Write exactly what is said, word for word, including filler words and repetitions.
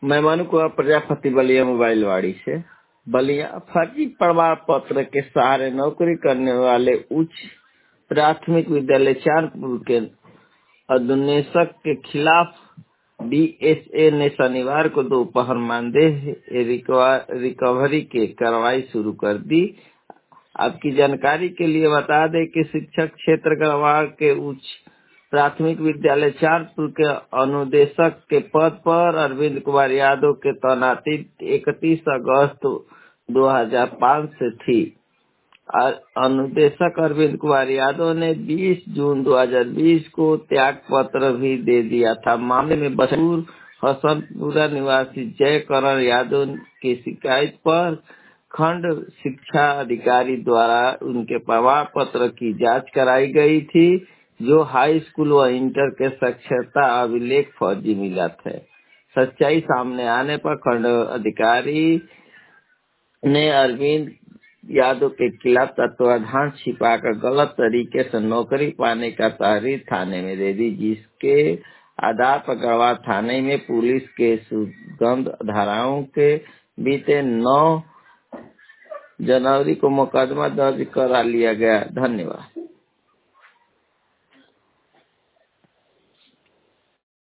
मैं मनु कुमार प्रजापति बलिया मोबाइल वाड़ी से। बलिया फर्जी प्रमाण पत्र के सहारे नौकरी करने वाले उच्च प्राथमिक विद्यालय चांदपुर के अनुदेशक के खिलाफ डीएसए ने शनिवार को दोपहर मानदेय रिकवरी की कार्रवाई शुरू कर दी। आपकी जानकारी के लिए बता दें कि शिक्षक क्षेत्र गढ़वाल के उच्च प्राथमिक विद्यालय चांदपुर के अनुदेशक के पद पर अरविंद कुमार यादव के तैनाती इकतीस अगस्त दो हज़ार पाँच से थी। अनुदेशक अरविंद कुमार यादव ने बीस जून दो हज़ार बीस को त्याग पत्र भी दे दिया था। मामले में बसंतपुर हसनपुरा निवासी जय करण यादव की शिकायत पर खंड शिक्षा अधिकारी द्वारा उनके प्रमाण पत्र की जांच कराई गई थी, जो हाई स्कूल व इंटर के साक्षरता अभिलेख फर्जी मिला था। सच्चाई सामने आने पर खंड अधिकारी ने अरविंद यादव के खिलाफ तत्वाधान छिपाकर गलत तरीके से नौकरी पाने का तहरीर थाने में दे दी, जिसके आधार पर गढ़वाल थाने में पुलिस के सुगंध धाराओं के बीते नौ जनवरी को मुकदमा दर्ज करा लिया गया। धन्यवाद।